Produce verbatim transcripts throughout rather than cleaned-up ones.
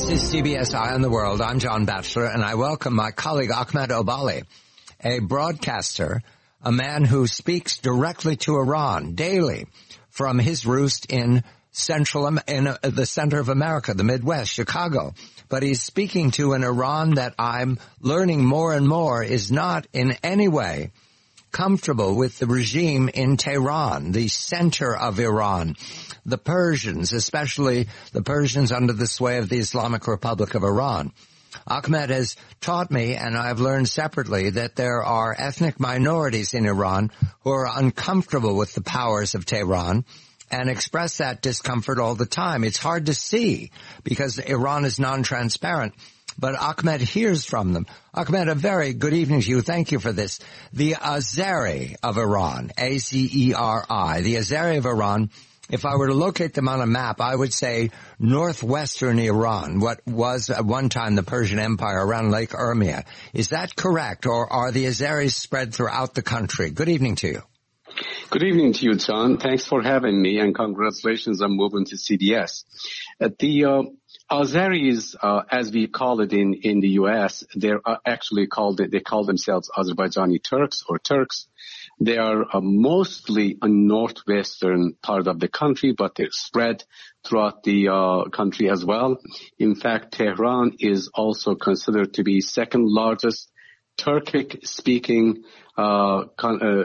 is C B S Eye on the World. I'm John Batchelor, and I welcome my colleague Ahmed Obali, a broadcaster, a man who speaks directly to Iran daily from his roost in central, in uh, the center of America, the Midwest, Chicago. But he's speaking to an Iran that I'm learning more and more is not in any way comfortable with the regime in Tehran, the center of Iran. The Persians, especially the Persians under the sway of the Islamic Republic of Iran. Ahmed has taught me, and I've learned separately, that there are ethnic minorities in Iran who are uncomfortable with the powers of Tehran and express that discomfort all the time. It's hard to see because Iran is non-transparent, but Ahmed hears from them. Ahmed, a very good evening to you. Thank you for this. The Azeri of Iran, A Z E R I, the Azeri of Iran, if I were to locate them on a map, I would say northwestern Iran, what was at one time the Persian Empire around Lake Urmia. Is that correct, or are the Azeris spread throughout the country? Good evening to you. Good evening to you, John. Thanks for having me, and congratulations on moving to C B S. Uh, the uh, Azeris, uh, as we call it in, in the U S, they're uh, actually called, they call themselves Azerbaijani Turks or Turks. They are uh, mostly a northwestern part of the country, but they're spread throughout the uh, country as well. In fact, Tehran is also considered to be second largest Turkic-speaking uh, con- uh,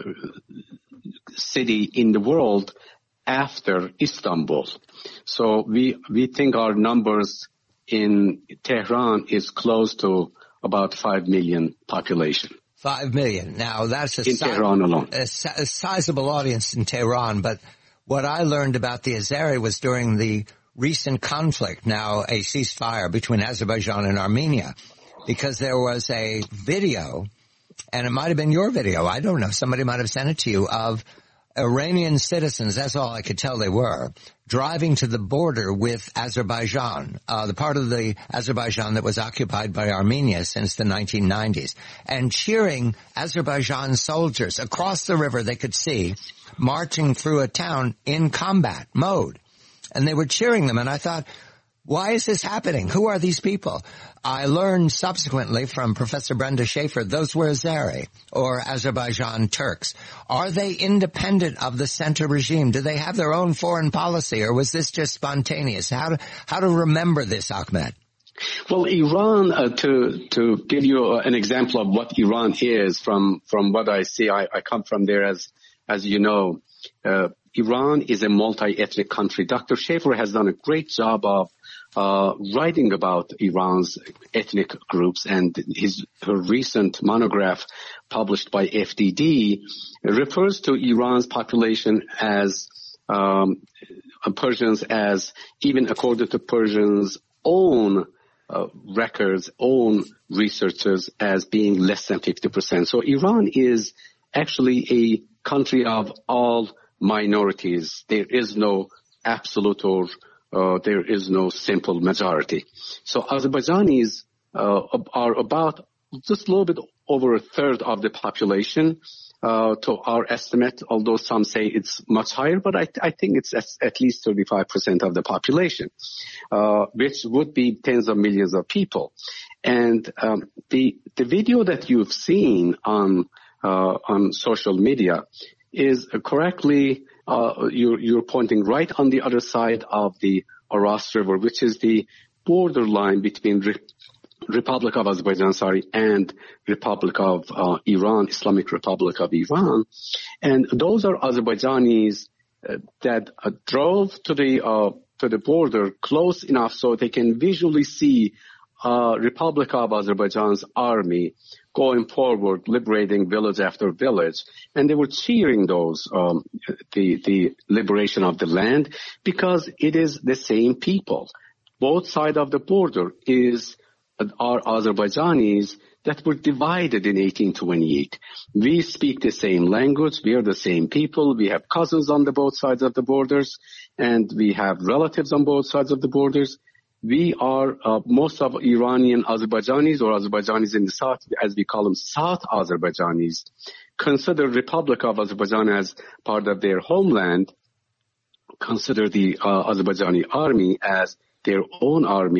city in the world after Istanbul. So we we think our numbers in Tehran is close to about five million population. Five million. Now, that's a, in si- Tehran alone. A, a sizable audience in Tehran, but what I learned about the Azeri was during the recent conflict, now a ceasefire between Azerbaijan and Armenia, because there was a video, and it might have been your video, I don't know, somebody might have sent it to you, of Iranian citizens, that's all I could tell they were, driving to the border with Azerbaijan, uh, the part of the Azerbaijan that was occupied by Armenia since the nineteen nineties, and cheering Azerbaijan soldiers across the river they could see marching through a town in combat mode. And they were cheering them, and I thought, why is this happening? Who are these people? I learned subsequently from Professor Brenda Schaefer, those were Azeri, or Azerbaijan Turks. Are they independent of the center regime? Do they have their own foreign policy, or was this just spontaneous? How to, how to remember this, Ahmed? Well, Iran, uh, to to give you uh, an example of what Iran is, from from what I see, I, I come from there, as as you know. Uh, Iran is a multi-ethnic country. Doctor Schaefer has done a great job of uh, writing about Iran's ethnic groups, and his her recent monograph published by F D D refers to Iran's population as um, Persians, as even according to Persians' own uh, records, own researchers, as being less than fifty percent. So Iran is actually a country of all minorities. There is no absolute or uh, there is no simple majority. So Azerbaijanis uh, are about just a little bit over a third of the population uh, to our estimate, although some say it's much higher, but I, I think it's at, at least thirty-five percent of the population, uh, which would be tens of millions of people. And um, the the video that you've seen on uh, on social media is correctly, uh, you're, you're pointing right on the other side of the Aras River, which is the borderline between Re- Republic of Azerbaijan, sorry, and Republic of uh, Iran, Islamic Republic of Iran. And those are Azerbaijanis uh, that uh, drove to the uh, to the border close enough so they can visually see uh, Republic of Azerbaijan's army going forward, liberating village after village, and they were cheering those um, the the liberation of the land, because it is the same people. Both sides of the border is are Azerbaijanis that were divided in eighteen twenty-eight. We speak the same language. We are the same people. We have cousins on the both sides of the borders, and we have relatives on both sides of the borders. We are, uh, most of Iranian Azerbaijanis, or Azerbaijanis in the south, as we call them, South Azerbaijanis, consider Republic of Azerbaijan as part of their homeland, consider the uh, Azerbaijani army as their own army,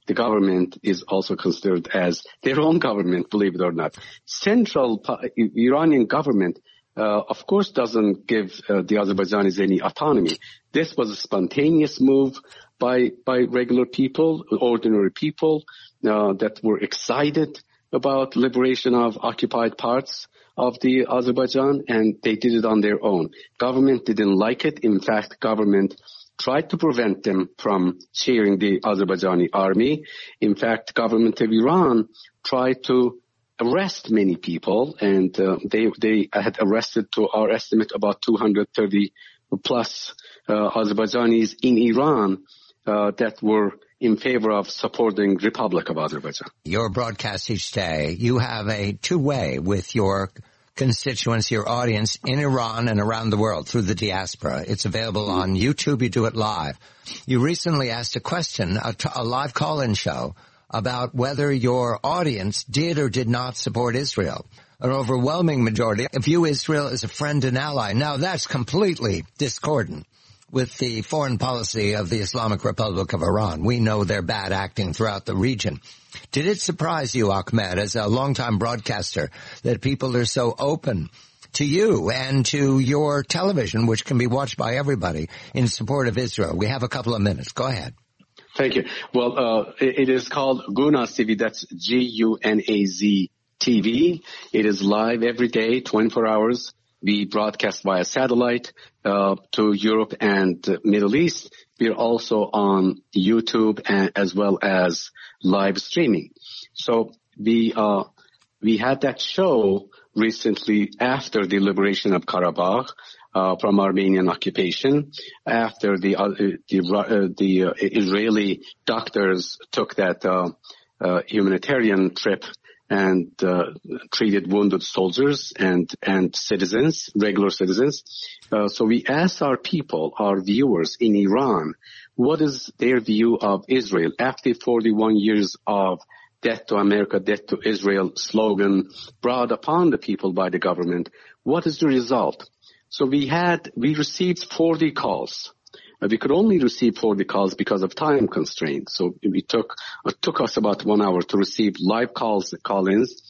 the government is also considered as their own government, believe it or not. Central Iranian government, uh, of course, doesn't give uh, the Azerbaijanis any autonomy. This was a spontaneous move by by regular people, ordinary people, uh, that were excited about liberation of occupied parts of the Azerbaijan, and they did it on their own. Government didn't like it. In fact, government tried to prevent them from cheering the Azerbaijani army. In fact, government of Iran tried to arrest many people, and uh, they they had arrested, to our estimate, about two hundred thirty plus uh, Azerbaijanis in Iran uh, that were in favor of supporting Republic of Azerbaijan. Your broadcast each day, you have a two-way with your constituents, your audience in Iran and around the world through the diaspora. It's available on YouTube. You do it live. You recently asked a question, a, t- a live call-in show, about whether your audience did or did not support Israel. An overwhelming majority view Israel as a friend and ally. Now, that's completely discordant with the foreign policy of the Islamic Republic of Iran. We know their bad acting throughout the region. Did it surprise you, Ahmed, as a longtime broadcaster, that people are so open to you and to your television, which can be watched by everybody, in support of Israel? We have a couple of minutes. Go ahead. Thank you. Well, uh, it, it is called Gunaz T V. That's G U N A Z T V. It is live every day, twenty-four hours. We broadcast via satellite uh, to Europe and uh, Middle East. We're also on YouTube and, as well as live streaming. So we uh, we had that show recently after the liberation of Karabakh uh, from Armenian occupation. After the uh, the, uh, the uh, Israeli doctors took that uh, uh, humanitarian trip and uh, treated wounded soldiers and and citizens, regular citizens. Uh, so we asked our people, our viewers in Iran, what is their view of Israel after forty-one years of death to America, death to Israel slogan brought upon the people by the government? What is the result? So we had, we received forty calls. We could only receive forty calls because of time constraints. So we took, it took us about one hour to receive live calls, call-ins.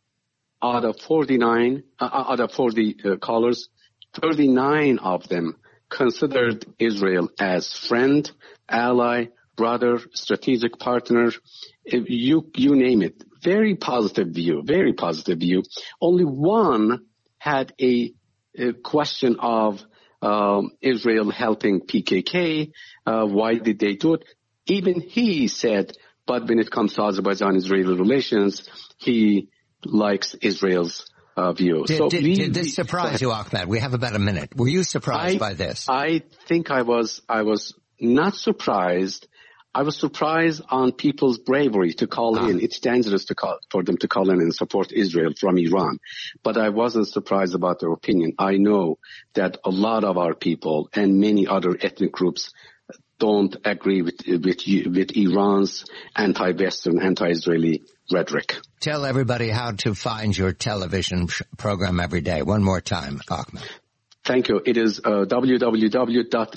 Out of forty-nine, uh, out of forty uh, callers, thirty-nine of them considered Israel as friend, ally, brother, strategic partner. If you, you name it. Very positive view, very positive view. Only one had a, a question of Um, Israel helping P K K, uh, why did they do it? Even he said, but when it comes to Azerbaijan-Israeli relations, he likes Israel's uh, view. Did, so did, we, did this surprise you, Ahmed? We have about a minute. Were you surprised I, by this? I think I was, I was not surprised. I was surprised on people's bravery to call ah. in. It's dangerous to call, for them to call in and support Israel from Iran. But I wasn't surprised about their opinion. I know that a lot of our people and many other ethnic groups don't agree with, with, with Iran's anti-Western, anti-Israeli rhetoric. Tell everybody how to find your television program every day. One more time, Ahmed. Thank you. It is uh, w w w dot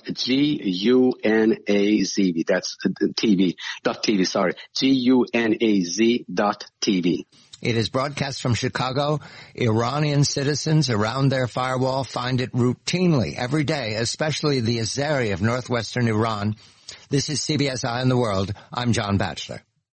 gunaz. That's uh, T V. Dot TV. Sorry, G U N A Z dot T V. It is broadcast from Chicago. Iranian citizens around their firewall find it routinely every day, especially the Azeri of northwestern Iran. This is C B S Eye on the World. I'm John Batchelor.